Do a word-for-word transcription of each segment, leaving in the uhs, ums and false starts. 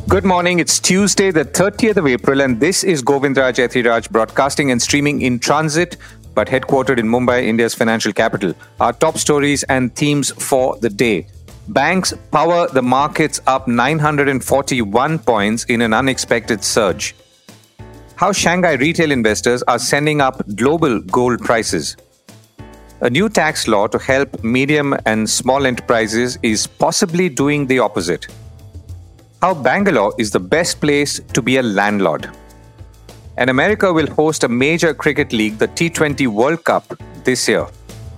Good morning. It's Tuesday, the thirtieth of April, and this is Govindraj Ethiraj broadcasting and streaming in transit, but headquartered in Mumbai, India's financial capital. Our top stories and themes for the day. Banks power the markets up nine hundred forty-one points in an unexpected surge. How Shanghai retail investors are sending up global gold prices. A new tax law to help medium and small enterprises is possibly doing the opposite. How Bangalore is the best place to be a landlord. And America will host a major cricket league, the T twenty World Cup, this year.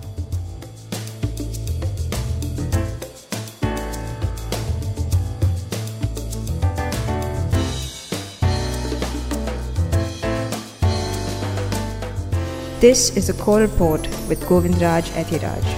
This is a Core Report with Govindraj Ethiraj.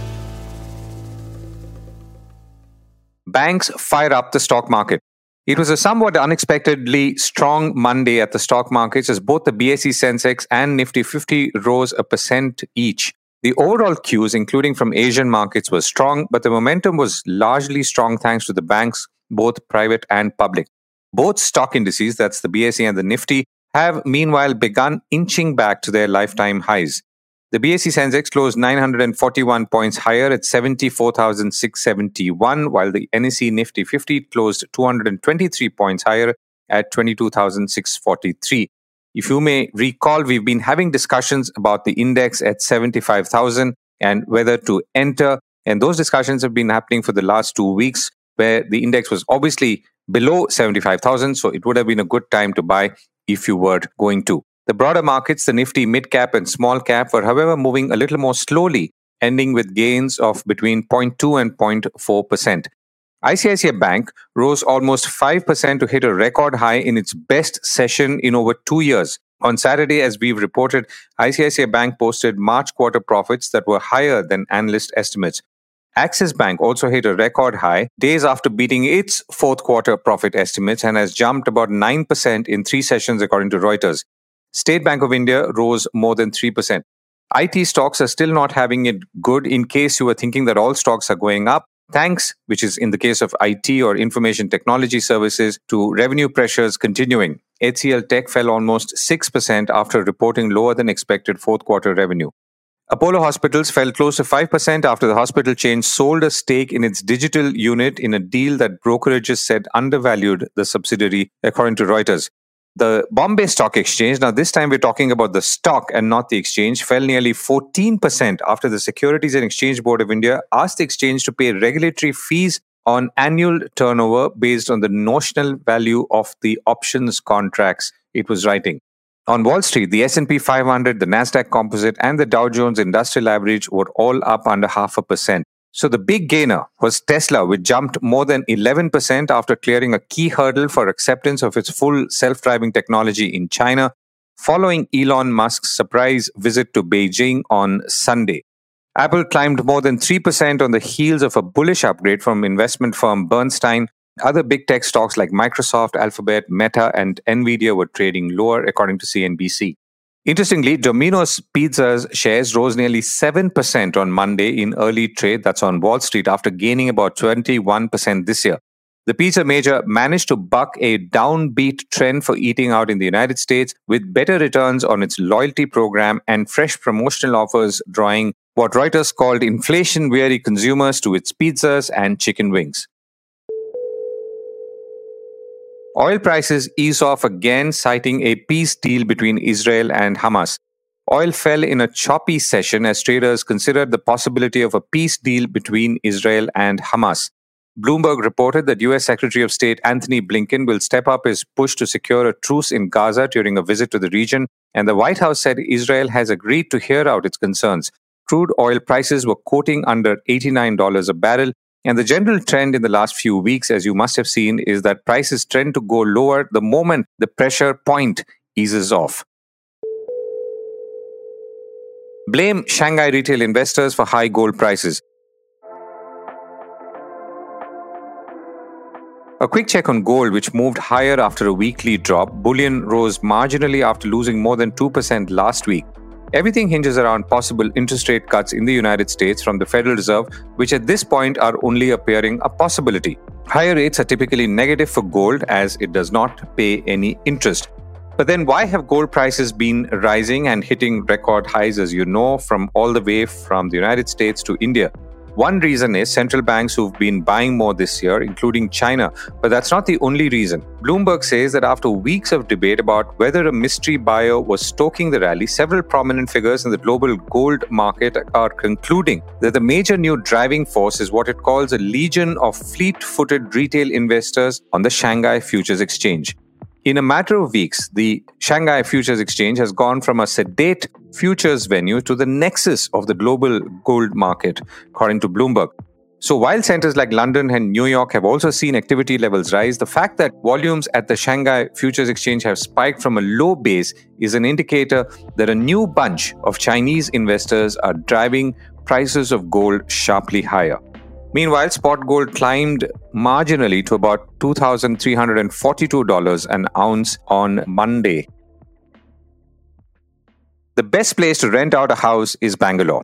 Banks fire up the stock market. It was a somewhat unexpectedly strong Monday at the stock markets as both the B S E Sensex and Nifty fifty rose a percent each. The overall cues, including from Asian markets, were strong, but the momentum was largely strong thanks to the banks, both private and public. Both stock indices, that's the B S E and the Nifty, have meanwhile begun inching back to their lifetime highs. The B S E Sensex closed nine hundred forty-one points higher at seventy-four thousand six hundred seventy-one, while the N S E Nifty fifty closed two hundred twenty-three points higher at twenty-two thousand six hundred forty-three. If you may recall, we've been having discussions about the index at seventy-five thousand and whether to enter, and those discussions have been happening for the last two weeks, where the index was obviously below seventy-five thousand, so it would have been a good time to buy if you were going to. The broader markets, the Nifty mid-cap and small-cap, were however moving a little more slowly, ending with gains of between zero point two and zero point four percent. I C I C I Bank rose almost five percent to hit a record high in its best session in over two years. On Saturday, as we've reported, I C I C I Bank posted March quarter profits that were higher than analyst estimates. Axis Bank also hit a record high days after beating its fourth quarter profit estimates and has jumped about nine percent in three sessions according to Reuters. State Bank of India rose more than three percent. I T stocks are still not having it good in case you were thinking that all stocks are going up, thanks, which is in the case of I T or information technology services, to revenue pressures continuing. H C L Tech fell almost six percent after reporting lower than expected fourth quarter revenue. Apollo Hospitals fell close to five percent after the hospital chain sold a stake in its digital unit in a deal that brokerages said undervalued the subsidiary, according to Reuters. The Bombay Stock Exchange, now this time we're talking about the stock and not the exchange, fell nearly fourteen percent after the Securities and Exchange Board of India asked the exchange to pay regulatory fees on annual turnover based on the notional value of the options contracts it was writing. On Wall Street, the S and P five hundred, the Nasdaq Composite, and the Dow Jones Industrial Average were all up under half a percent. So the big gainer was Tesla, which jumped more than eleven percent after clearing a key hurdle for acceptance of its full self-driving technology in China, following Elon Musk's surprise visit to Beijing on Sunday. Apple climbed more than three percent on the heels of a bullish upgrade from investment firm Bernstein. Other big tech stocks like Microsoft, Alphabet, Meta, and Nvidia were trading lower, according to C N B C. Interestingly, Domino's Pizza's shares rose nearly seven percent on Monday in early trade, that's on Wall Street, after gaining about twenty-one percent this year. The pizza major managed to buck a downbeat trend for eating out in the United States with better returns on its loyalty program and fresh promotional offers, drawing what Reuters called inflation-weary consumers to its pizzas and chicken wings. Oil prices ease off again, citing a peace deal between Israel and Hamas. Oil fell in a choppy session as traders considered the possibility of a peace deal between Israel and Hamas. Bloomberg reported that U S Secretary of State Anthony Blinken will step up his push to secure a truce in Gaza during a visit to the region, and the White House said Israel has agreed to hear out its concerns. Crude oil prices were quoting under eighty-nine dollars a barrel, and the general trend in the last few weeks, as you must have seen, is that prices trend to go lower the moment the pressure point eases off. Blame Shanghai retail investors for high gold prices. A quick check on gold, which moved higher after a weekly drop. Bullion rose marginally after losing more than two percent last week. Everything hinges around possible interest rate cuts in the United States from the Federal Reserve, which at this point are only appearing a possibility. Higher rates are typically negative for gold as it does not pay any interest. But then why have gold prices been rising and hitting record highs, as you know, from all the way from the United States to India? One reason is central banks who've been buying more this year, including China. But that's not the only reason. Bloomberg says that after weeks of debate about whether a mystery buyer was stoking the rally, several prominent figures in the global gold market are concluding that the major new driving force is what it calls a legion of fleet-footed retail investors on the Shanghai Futures Exchange. In a matter of weeks, the Shanghai Futures Exchange has gone from a sedate futures venue to the nexus of the global gold market, according to Bloomberg. So while centers like London and New York have also seen activity levels rise, the fact that volumes at the Shanghai Futures Exchange have spiked from a low base is an indicator that a new bunch of Chinese investors are driving prices of gold sharply higher. Meanwhile, spot gold climbed marginally to about two thousand three hundred forty-two dollars an ounce on Monday. The best place to rent out a house is Bangalore.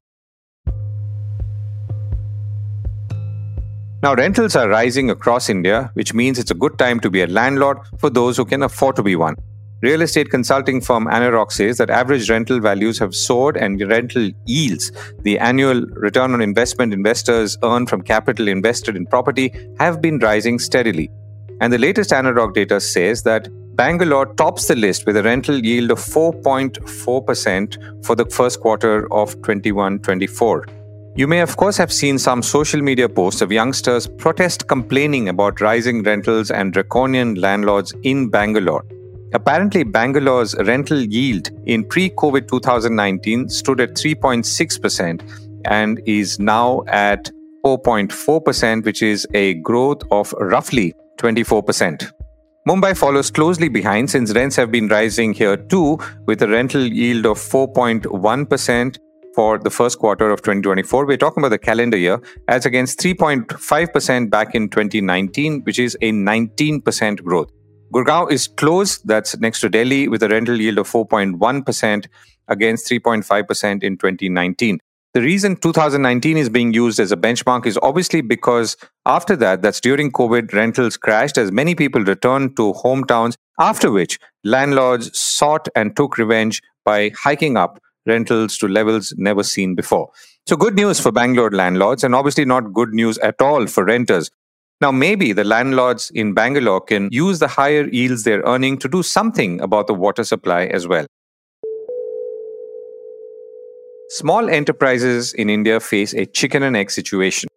Now, rentals are rising across India, which means it's a good time to be a landlord for those who can afford to be one. Real estate consulting firm Anarock says that average rental values have soared and rental yields, the annual return on investment investors earn from capital invested in property, have been rising steadily. And the latest Anarock data says that Bangalore tops the list with a rental yield of four point four percent for the first quarter of twenty-one twenty-four. You may, of course, have seen some social media posts of youngsters protest complaining about rising rentals and draconian landlords in Bangalore. Apparently, Bangalore's rental yield in pre-COVID two thousand nineteen stood at three point six percent and is now at four point four percent, which is a growth of roughly twenty-four percent. Mumbai follows closely behind since rents have been rising here too, with a rental yield of four point one percent for the first quarter of twenty twenty-four. We're talking about the calendar year, as against three point five percent back in twenty nineteen, which is a nineteen percent growth. Gurgaon is close, that's next to Delhi, with a rental yield of four point one percent against three point five percent in twenty nineteen. The reason two thousand nineteen is being used as a benchmark is obviously because after that, that's during COVID, rentals crashed as many people returned to hometowns, after which landlords sought and took revenge by hiking up rentals to levels never seen before. So good news for Bangalore landlords, and obviously not good news at all for renters. Now, maybe the landlords in Bangalore can use the higher yields they're earning to do something about the water supply as well. Small enterprises in India face a chicken and egg situation.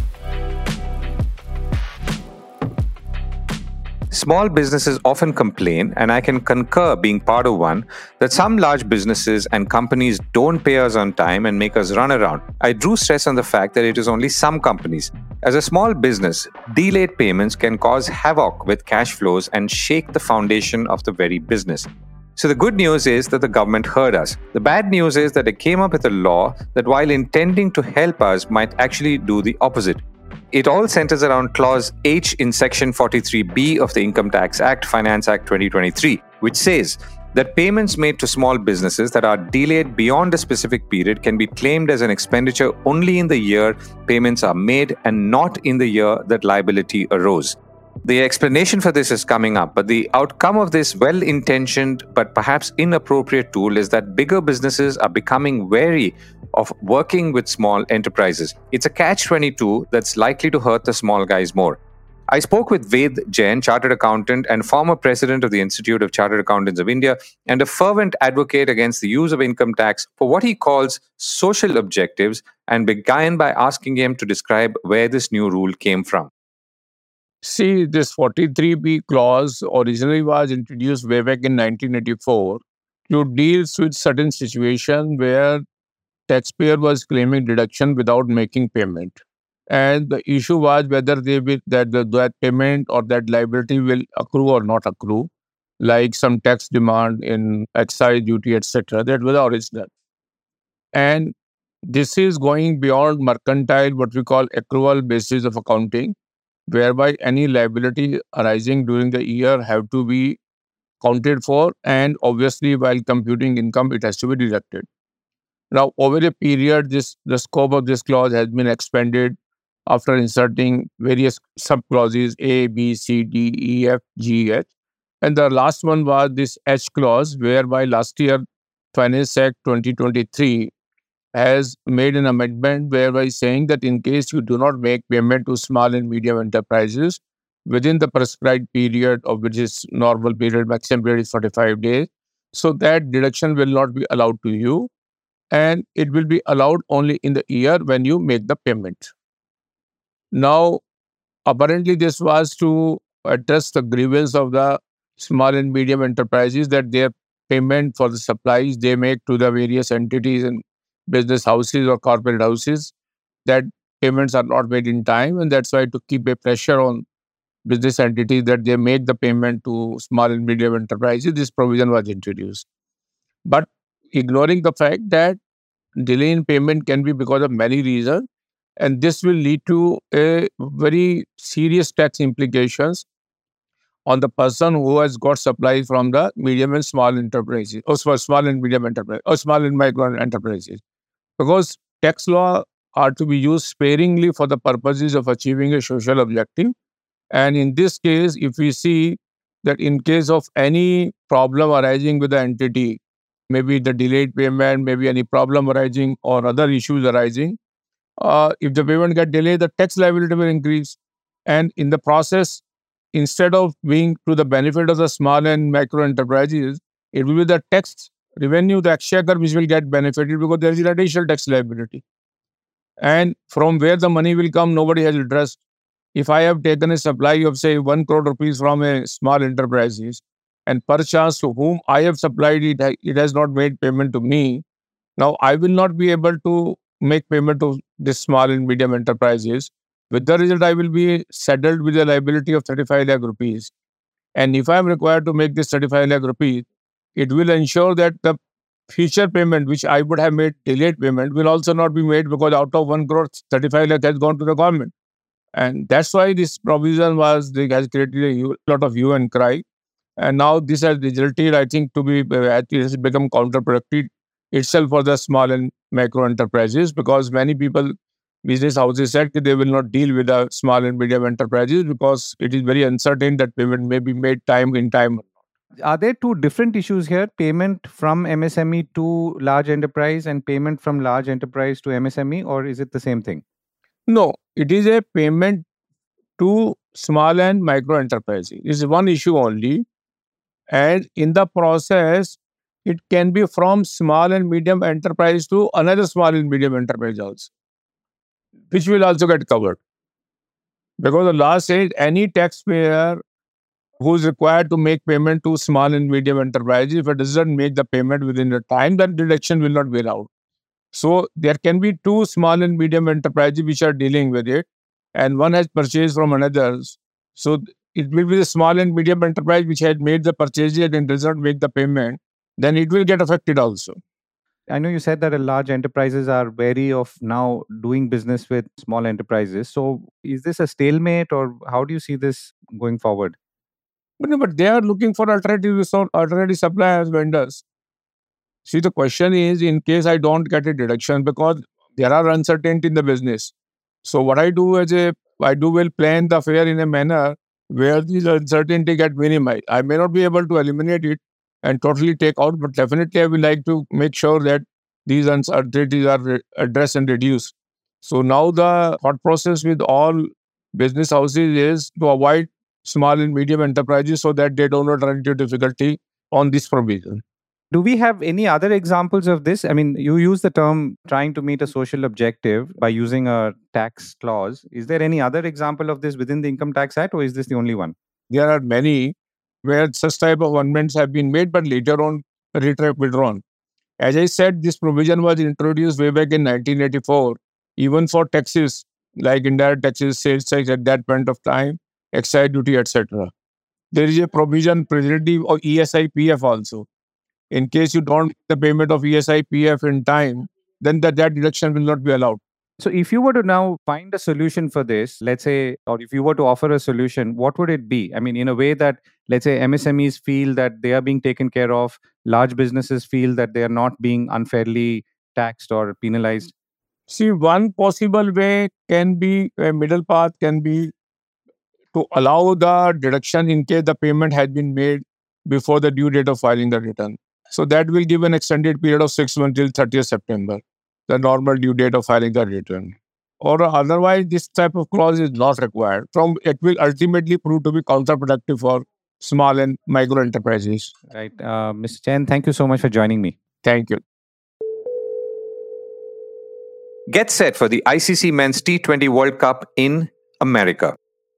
Small businesses often complain, and I can concur being part of one, that some large businesses and companies don't pay us on time and make us run around. I drew stress on the fact that it is only some companies. As a small business, delayed payments can cause havoc with cash flows and shake the foundation of the very business. So the good news is that the government heard us. The bad news is that it came up with a law that, while intending to help us, might actually do the opposite. It all centers around Clause H in Section forty-three B of the Income Tax Act, Finance Act twenty twenty-three, which says that payments made to small businesses that are delayed beyond a specific period can be claimed as an expenditure only in the year payments are made and not in the year that liability arose. The explanation for this is coming up, but the outcome of this well-intentioned but perhaps inappropriate tool is that bigger businesses are becoming wary of working with small enterprises. It's a catch twenty-two that's likely to hurt the small guys more. I spoke with Ved Jain, chartered accountant and former president of the Institute of Chartered Accountants of India, and a fervent advocate against the use of income tax for what he calls social objectives, and began by asking him to describe where this new rule came from. See, this forty-three B clause originally was introduced way back in nineteen eighty-four to deal with certain situations where taxpayer was claiming deduction without making payment. And the issue was whether they will, that the, that payment or that liability will accrue or not accrue, like some tax demand in excise duty, et cetera. That was the original. And this is going beyond mercantile, what we call accrual basis of accounting, whereby any liability arising during the year have to be counted for, and obviously while computing income, it has to be deducted. Now, over a period, this the scope of this clause has been expanded after inserting various sub-clauses A, B, C, D, E, F, G, H. And the last one was this H clause, whereby last year Finance Act twenty twenty-three has made an amendment whereby saying that in case you do not make payment to small and medium enterprises within the prescribed period, of which is normal period, maximum period is forty-five days, so that deduction will not be allowed to you, and it will be allowed only in the year when you make the payment. Now, apparently, this was to address the grievance of the small and medium enterprises that their payment for the supplies they make to the various entities and business houses or corporate houses, that payments are not made in time. And that's why, to keep a pressure on business entities that they make the payment to small and medium enterprises, this provision was introduced. But ignoring the fact that delay in payment can be because of many reasons, and this will lead to a very serious tax implications on the person who has got supplies from the medium and small enterprises, or small small and medium enterprise, or small and micro enterprises. Because tax law are to be used sparingly for the purposes of achieving a social objective. And in this case, if we see that in case of any problem arising with the entity, maybe the delayed payment, maybe any problem arising or other issues arising, uh, if the payment get delayed, the tax liability will increase. And in the process, instead of being to the benefit of the small and micro enterprises, it will be the tax revenue, the exchequer, which will get benefited because there is an additional tax liability. And from where the money will come, nobody has addressed. If I have taken a supply of, say, one crore rupees from a small enterprises, and perchance to whom I have supplied it, it has not made payment to me, now I will not be able to make payment to this small and medium enterprises. With the result, I will be saddled with a liability of thirty-five lakh rupees. And if I am required to make this thirty-five lakh rupees, it will ensure that the future payment, which I would have made delayed payment, will also not be made, because out of one crore, thirty-five lakh has gone to the government. And that's why this provision was, they has created a lot of hue and cry. And now this has resulted, I think, to be, uh, it has become counterproductive itself for the small and micro enterprises, because many people, business houses said that they will not deal with the small and medium enterprises because it is very uncertain that payment may be made time in time. Are there two different issues here? Payment from M S M E to large enterprise and payment from large enterprise to M S M E, or is it the same thing? No, it is a payment to small and micro enterprises. It's one issue only. And in the process, it can be from small and medium enterprise to another small and medium enterprise also, which will also get covered. Because the law says any taxpayer who is required to make payment to small and medium enterprises, if it doesn't make the payment within the time, then deduction will not be allowed. So there can be two small and medium enterprises which are dealing with it, and one has purchased from another. So it will be the small and medium enterprise which had made the purchase and does not make the payment, then it will get affected also. I know you said that large enterprises are wary of now doing business with small enterprises. So is this a stalemate, or how do you see this going forward? But, no, but they are looking for alternative, alternative suppliers, vendors. See, the question is, in case I don't get a deduction, because there are uncertainty in the business. So what I do as a, I do will plan the fare in a manner where these uncertainty get minimized. I may not be able to eliminate it and totally take out, but definitely I will like to make sure that these uncertainties are re- addressed and reduced. So now the thought process with all business houses is to avoid small and medium enterprises so that they do not run into difficulty on this provision. Do we have any other examples of this? I mean, you use the term trying to meet a social objective by using a tax clause. Is there any other example of this within the Income Tax Act, or is this the only one? There are many where such type of amendments have been made, but later on retra- withdrawn. As I said, this provision was introduced way back in nineteen eighty-four, even for taxes like indirect taxes, sales tax at that point of time, excise duty, et cetera. There is a provision presently of E S I P F also. In case you don't make the payment of E S I P F in time, then that, that deduction will not be allowed. So if you were to now find a solution for this, let's say, or if you were to offer a solution, what would it be? I mean, in a way that, let's say, M S M Es feel that they are being taken care of, large businesses feel that they are not being unfairly taxed or penalized. See, one possible way can be, a middle path can be to allow the deduction in case the payment has been made before the due date of filing the return. So that will give an extended period of six months till thirtieth September, the normal due date of filing the return. Or otherwise, this type of clause is not required. From it will ultimately prove to be counterproductive for small and micro enterprises. Right. Uh, Mister Chen, thank you so much for joining me. Thank you. Get set for the I C C Men's T twenty World Cup in America.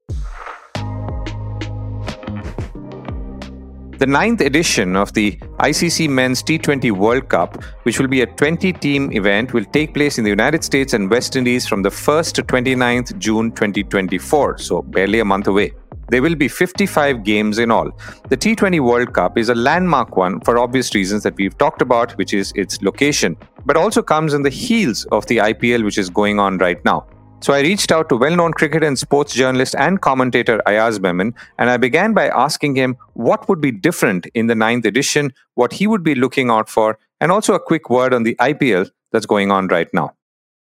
The ninth edition of the I C C Men's T twenty World Cup, which will be a twenty-team event, will take place in the United States and West Indies from the first to twenty-ninth June twenty twenty-four, so barely a month away. There will be fifty-five games in all. The T twenty World Cup is a landmark one for obvious reasons that we've talked about, which is its location, but also comes in the heels of the I P L, which is going on right now. So I reached out to well-known cricket and sports journalist and commentator Ayaz Memon, and I began by asking him what would be different in the ninth edition, what he would be looking out for, and also a quick word on the I P L that's going on right now.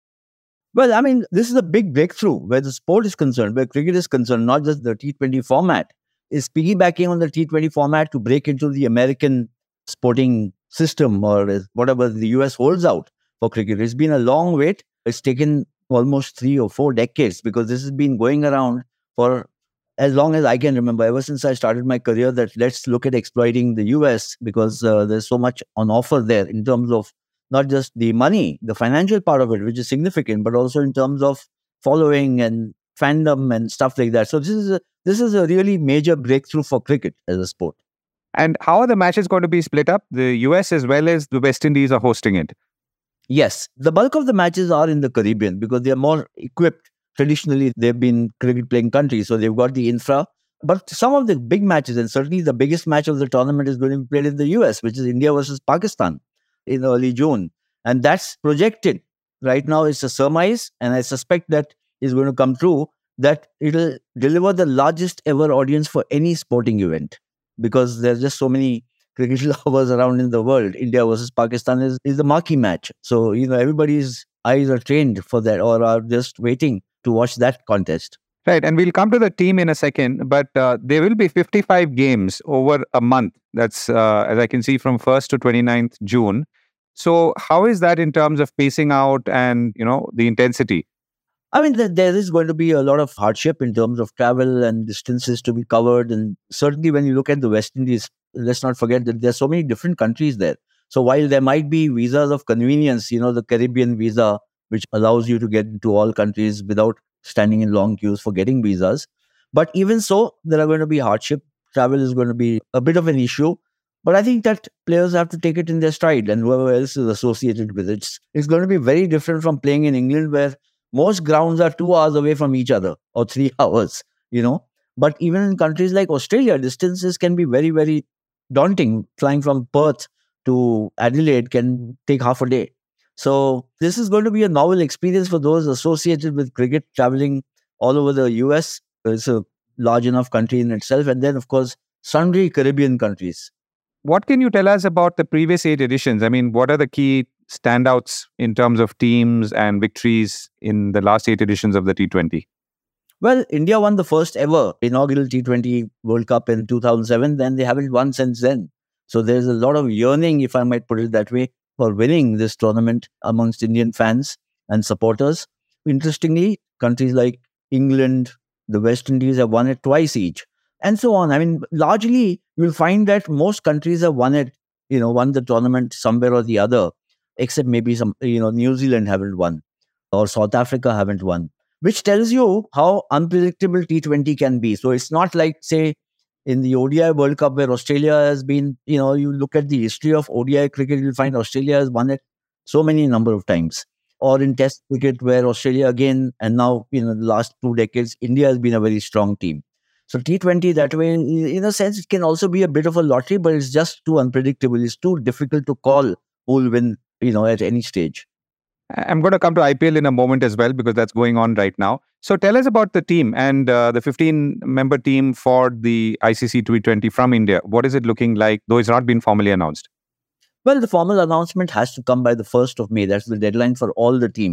Well, I mean, this is a big breakthrough where the sport is concerned, where cricket is concerned, not just the T twenty format. Is piggybacking on the T twenty format to break into the American sporting system or whatever the U S holds out for cricket. It's been a long wait. It's taken almost three or four decades because this has been going around for as long as I can remember, ever since I started my career, that let's look at exploiting the U S because uh, there's so much on offer there in terms of not just the money, the financial part of it, which is significant, but also in terms of following and fandom and stuff like that. So this is a, this is a really major breakthrough for cricket as a sport. And how are the matches going to be split up? The U S as well as the West Indies are hosting it. Yes, the bulk of the matches are in the Caribbean because they are more equipped. Traditionally, they've been cricket-playing countries, so they've got the infra. But some of the big matches, and certainly the biggest match of the tournament is going to be played in the U S, which is India versus Pakistan in early June. And that's projected. Right now, it's a surmise, and I suspect that is going to come true, that it'll deliver the largest ever audience for any sporting event because there's just so many cricket lovers around in the world. India versus Pakistan is, is the marquee match. So, you know, everybody's eyes are trained for that or are just waiting to watch that contest. Right. And we'll come to the team in a second, but uh, there will be fifty-five games over a month. That's, uh, as I can see, from first to twenty-ninth June. So how is that in terms of pacing out and, you know, the intensity? I mean, there is going to be a lot of hardship in terms of travel and distances to be covered. And certainly when you look at the West Indies, let's not forget that there are so many different countries there. So while there might be visas of convenience, you know, the Caribbean visa, which allows you to get into all countries without standing in long queues for getting visas. But even so, there are going to be hardship. Travel is going to be a bit of an issue. But I think that players have to take it in their stride and whoever else is associated with it. It's going to be very different from playing in England where most grounds are two hours away from each other or three hours, you know. But even in countries like Australia, distances can be very, very daunting. Flying from Perth to Adelaide can take half a day. So this is going to be a novel experience for those associated with cricket, traveling all over the U S. It's a large enough country in itself. And then, of course, sundry Caribbean countries. What can you tell us about the previous eight editions? I mean, what are the key standouts in terms of teams and victories in the last eight editions of the T twenty? Well, India won the first ever inaugural T twenty World Cup in two thousand seven. Then they haven't won since then. So there's a lot of yearning, if I might put it that way, for winning this tournament amongst Indian fans and supporters. Interestingly, countries like England, the West Indies have won it twice each, and so on. I mean, largely, you'll find that most countries have won it, you know, won the tournament somewhere or the other, except maybe some, you know, New Zealand haven't won or South Africa haven't won, which tells you how unpredictable T twenty can be. So it's not like, say, in the O D I World Cup where Australia has been, you know, you look at the history of O D I cricket, you'll find Australia has won it so many number of times. Or in Test cricket where Australia again, and now, you know, the last two decades, India has been a very strong team. So T twenty that way, in a sense, it can also be a bit of a lottery, but it's just too unpredictable. It's too difficult to call who will win, you know, at any stage. I'm going to come to I P L in a moment as well because that's going on right now. So tell us about the team and uh, the fifteen-member team for the I C C T twenty from India. What is it looking like, though it's not been formally announced? Well, the formal announcement has to come by the first of May. That's the deadline for all the teams.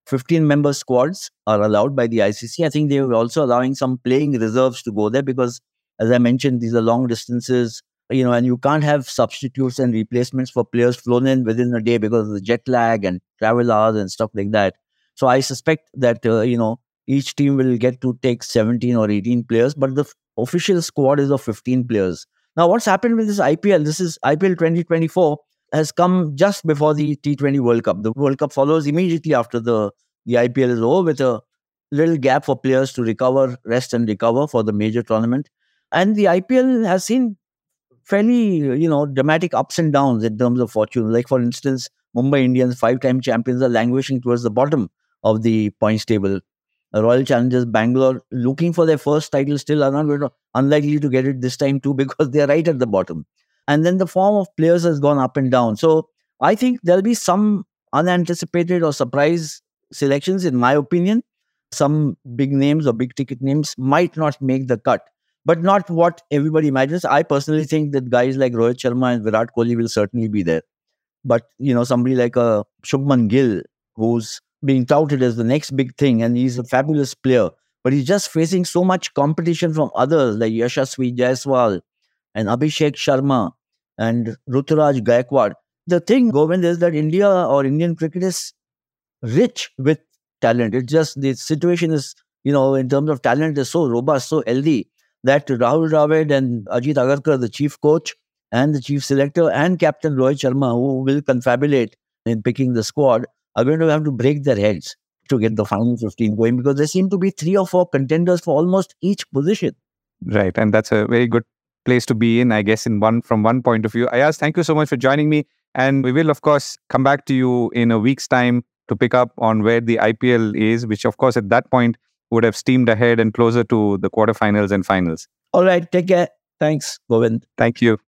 fifteen-member squads are allowed by the I C C. I think they were also allowing some playing reserves to go there because, as I mentioned, these are long distances, you know, and you can't have substitutes and replacements for players flown in within a day because of the jet lag and travel hours and stuff like that. So I suspect that, uh, you know, each team will get to take seventeen or eighteen players, but the f- official squad is of fifteen players. Now, what's happened with this I P L? This is I P L twenty twenty-four has come just before the T twenty World Cup. The World Cup follows immediately after the, the I P L is over with a little gap for players to recover, rest and recover for the major tournament. And the I P L has seen fairly, you know, dramatic ups and downs in terms of fortune. Like, for instance, Mumbai Indians, five-time champions, are languishing towards the bottom of the points table. Royal Challengers Bangalore, looking for their first title, still are not going to, unlikely to get it this time too because they are right at the bottom. And then the form of players has gone up and down. So I think there'll be some unanticipated or surprise selections, in my opinion. Some big names or big ticket names might not make the cut, but not what everybody imagines. I personally think that guys like Rohit Sharma and Virat Kohli will certainly be there. But, you know, somebody like a Shubman Gill, who's being touted as the next big thing, and he's a fabulous player, but he's just facing so much competition from others like Yashasvi Jaiswal and Abhishek Sharma and Ruturaj Gaikwad. The thing, Govind, is that India or Indian cricket is rich with talent. It's just the situation is, you know, in terms of talent, is so robust, so healthy that Rahul Dravid and Ajit Agarkar, the chief coach and the chief selector, and Captain Rohit Sharma, who will confabulate in picking the squad, are going to have to break their heads to get the final fifteen going because there seem to be three or four contenders for almost each position. Right. And that's a very good place to be in, I guess, in one from one point of view. Ayaz, thank you so much for joining me. And we will, of course, come back to you in a week's time to pick up on where the I P L is, which, of course, at that point would have steamed ahead and closer to the quarterfinals and finals. All right. Take care. Thanks, Govind. Thank you.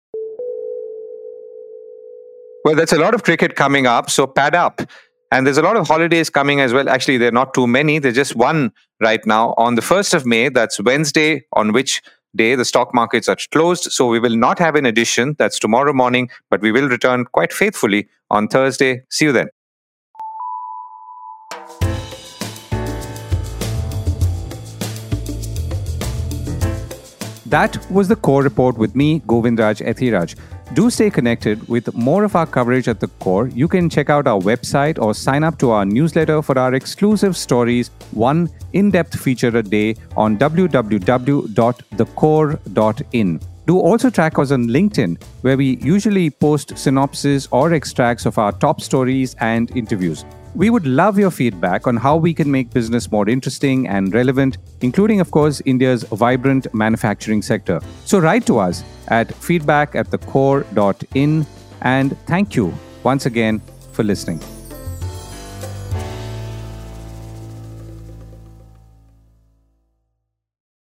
Well, there's a lot of cricket coming up, so pad up. And there's a lot of holidays coming as well. Actually, there are not too many. There's just one right now. On the first of May, that's Wednesday, on which day the stock markets are closed. So we will not have an edition. That's tomorrow morning, but we will return quite faithfully on Thursday. See you then. That was the Core Report with me, Govindraj Ethiraj. Do stay connected with more of our coverage at the Core. You can check out our website or sign up to our newsletter for our exclusive stories, one in-depth feature a day on w w w dot the core dot in. Do also track us on LinkedIn, where we usually post synopses or extracts of our top stories and interviews. We would love your feedback on how we can make business more interesting and relevant, including, of course, India's vibrant manufacturing sector. So write to us at feedback at the core dot in, and thank you once again for listening.